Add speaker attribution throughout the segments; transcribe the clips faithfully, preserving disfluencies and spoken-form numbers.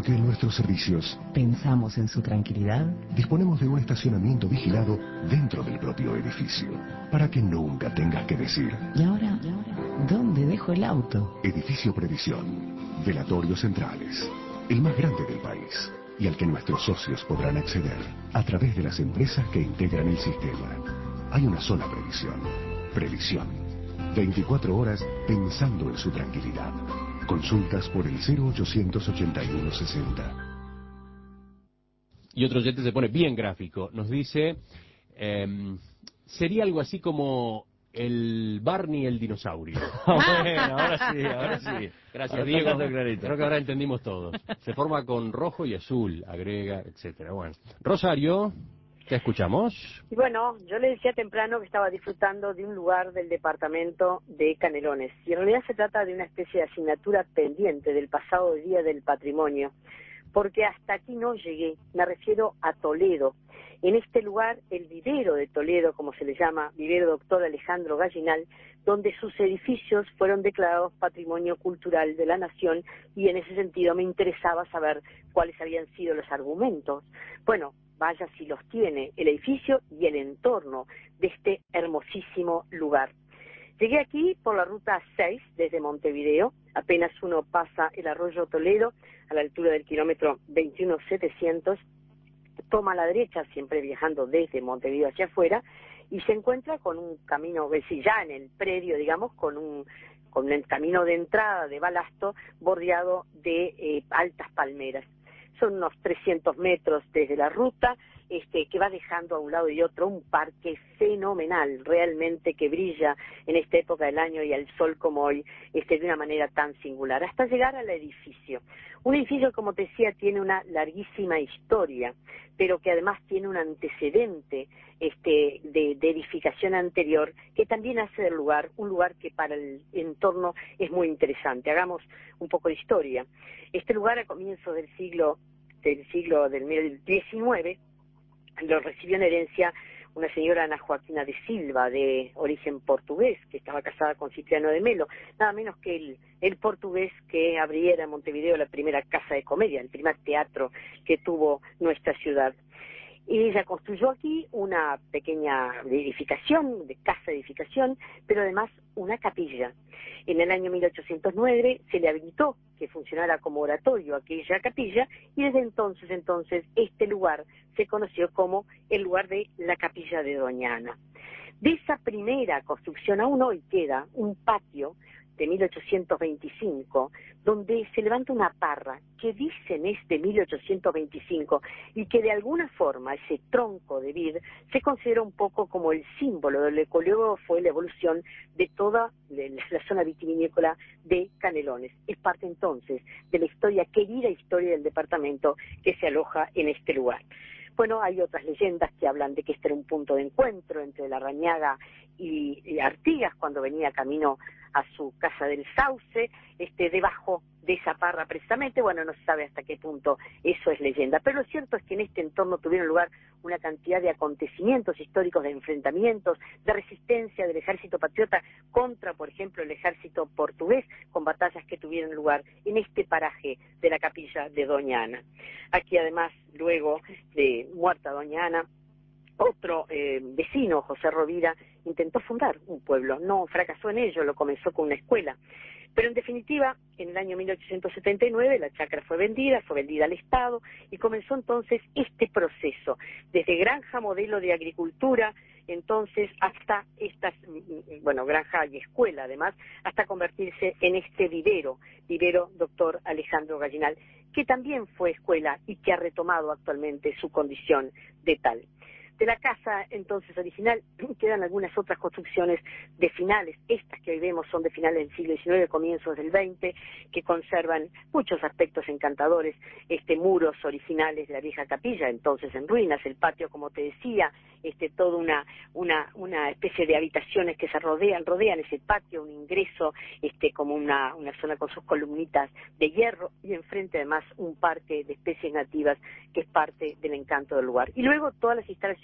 Speaker 1: Porque en nuestros servicios
Speaker 2: pensamos en su tranquilidad.
Speaker 1: Disponemos de un estacionamiento vigilado dentro del propio edificio, para que nunca tengas que decir:
Speaker 2: ¿Y ahora? ¿Y ahora? ¿Dónde dejo el auto?
Speaker 1: Edificio Previsión, Velatorios Centrales, el más grande del país, y al que nuestros socios podrán acceder a través de las empresas que integran el sistema. Hay una sola previsión. Previsión. veinticuatro horas pensando en su tranquilidad. Consultas por el cero ochocientos ochenta y uno sesenta.
Speaker 3: Y otro oyente se pone bien gráfico. Nos dice, eh, sería algo así como el Barney el dinosaurio.
Speaker 4: Bueno, ahora sí, ahora sí.
Speaker 3: Gracias,
Speaker 4: Ahora
Speaker 3: Diego.
Speaker 4: sacaste clarito.
Speaker 3: Creo que ahora entendimos todos. Se forma con rojo y azul, agrega, etcétera. Bueno, Rosario, te escuchamos.
Speaker 5: Y bueno, yo le decía temprano que estaba disfrutando de un lugar del departamento de Canelones. Y en realidad se trata de una especie de asignatura pendiente del pasado Día del Patrimonio. Porque hasta aquí no llegué, me refiero a Toledo. En este lugar, el vivero de Toledo, como se le llama, vivero doctor Alejandro Gallinal, donde sus edificios fueron declarados Patrimonio Cultural de la Nación, y en ese sentido me interesaba saber cuáles habían sido los argumentos. Bueno, vaya si los tiene el edificio y el entorno de este hermosísimo lugar. Llegué aquí por la ruta seis desde Montevideo, apenas uno pasa el arroyo Toledo a la altura del kilómetro veintiuno setecientos, toma a la derecha, siempre viajando desde Montevideo hacia afuera, y se encuentra con un camino, si ya en el predio, digamos, con un con el camino de entrada de balasto bordeado de eh, altas palmeras. Son unos trescientos metros desde la ruta, este, que va dejando a un lado y otro un parque fenomenal, realmente que brilla en esta época del año y al sol como hoy, este, de una manera tan singular, hasta llegar al edificio. Un edificio, como te decía, tiene una larguísima historia, pero que además tiene un antecedente este, de, de edificación anterior, que también hace del lugar un lugar que para el entorno es muy interesante. Hagamos un poco de historia. Este lugar, a comienzos del siglo del siglo del diecinueve, lo recibió en herencia una señora Ana Joaquina de Silva, de origen portugués, que estaba casada con Cipriano de Melo, nada menos que el, el portugués que abriera en Montevideo la primera casa de comedia, el primer teatro que tuvo nuestra ciudad. Y ella construyó aquí una pequeña edificación, de casa edificación, pero además una capilla. En el año mil ochocientos nueve se le habilitó que funcionara como oratorio aquella capilla, y desde entonces, entonces, este lugar se conoció como el lugar de la Capilla de Doña Ana. De esa primera construcción aún hoy queda un patio de mil ochocientos veinticinco, donde se levanta una parra que dicen es de mil ochocientos veinticinco y que de alguna forma ese tronco de vid se considera un poco como el símbolo de lo que luego fue la evolución de toda la zona vitivinícola de Canelones. Es parte entonces de la historia, querida historia del departamento que se aloja en este lugar. Bueno, hay otras leyendas que hablan de que este era un punto de encuentro entre Larrañaga y, y Artigas cuando venía camino a su casa del Sauce, este, debajo de esa parra precisamente. Bueno, no se sabe hasta qué punto eso es leyenda, pero lo cierto es que en este entorno tuvieron lugar una cantidad de acontecimientos históricos, de enfrentamientos, de resistencia del ejército patriota contra, por ejemplo, el ejército portugués, con batallas que tuvieron lugar en este paraje de la capilla de Doña Ana. Aquí además, luego de muerta Doña Ana, otro eh, vecino, José Rovira, intentó fundar un pueblo. No fracasó en ello, lo comenzó con una escuela. Pero en definitiva, en el año mil ochocientos setenta y nueve la chacra fue vendida, fue vendida al Estado, y comenzó entonces este proceso, desde granja modelo de agricultura, entonces hasta estas, bueno, granja y escuela además, hasta convertirse en este vivero, vivero doctor Alejandro Gallinal, que también fue escuela y que ha retomado actualmente su condición de tal. De la casa entonces original quedan algunas otras construcciones de finales. Estas que hoy vemos son de finales del siglo diecinueve, comienzos del veinte, que conservan muchos aspectos encantadores. Este, muros originales de la vieja capilla, entonces en ruinas, el patio, como te decía, este, toda una, una, una especie de habitaciones que se rodean, rodean ese patio, un ingreso, este, como una, una zona con sus columnitas de hierro, y enfrente además un parque de especies nativas que es parte del encanto del lugar. Y luego todas las instalaciones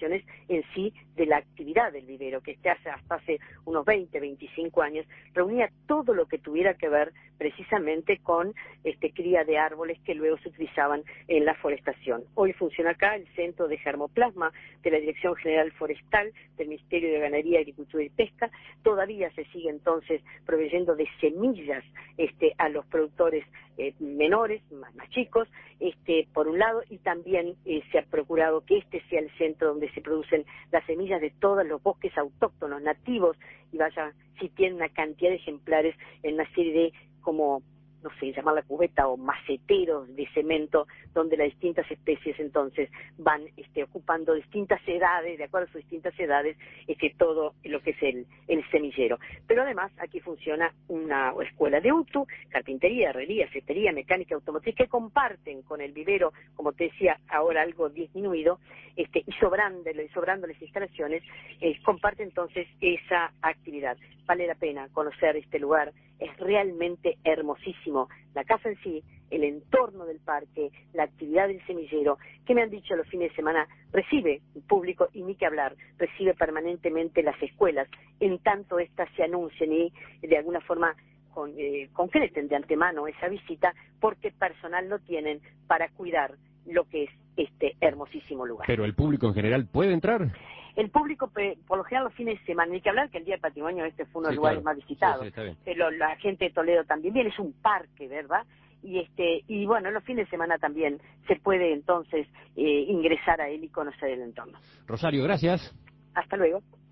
Speaker 5: instalaciones en sí de la actividad del vivero, que este hace, hasta hace unos veinte, veinticinco años reunía todo lo que tuviera que ver precisamente con este, cría de árboles que luego se utilizaban en la forestación. Hoy funciona acá el Centro de Germoplasma de la Dirección General Forestal del Ministerio de Ganadería, Agricultura y Pesca. Todavía se sigue entonces proveyendo de semillas este, a los productores eh, menores, más, más chicos, este, por un lado, y también eh, se ha procurado que este sea el centro donde se producen las semillas de todos los bosques autóctonos, nativos, y vaya, si tienen una cantidad de ejemplares en una serie de como, no sé, llamarla cubeta o maceteros de cemento, donde las distintas especies entonces van este, ocupando distintas edades, de acuerdo a sus distintas edades, este, todo lo que es el, el semillero. Pero además aquí funciona una escuela de U T U, carpintería, herrería, cestería, mecánica automotriz, que comparten con el vivero, como te decía, ahora algo disminuido, este, y sobrando, y sobrando las instalaciones, eh, comparte entonces esa actividad. Vale la pena conocer este lugar, es realmente hermosísimo. La casa en sí, el entorno del parque, la actividad del semillero, que me han dicho los fines de semana, recibe público y ni que hablar, recibe permanentemente las escuelas, en tanto éstas se anuncien y de alguna forma con, eh, concreten de antemano esa visita, porque personal no tienen para cuidar lo que es este hermosísimo lugar.
Speaker 3: Pero el público en general puede entrar.
Speaker 5: El público, por lo general, los fines de semana, ni que hablar que el Día del Patrimonio este fue uno de los
Speaker 3: Sí,
Speaker 5: lugares
Speaker 3: claro.
Speaker 5: más visitados.
Speaker 3: Sí, sí, está bien.
Speaker 5: Pero la gente de Toledo también viene, es un parque, ¿verdad? Y este y bueno, los fines de semana también se puede entonces eh, ingresar a él y conocer el entorno.
Speaker 3: Rosario, gracias.
Speaker 5: Hasta luego.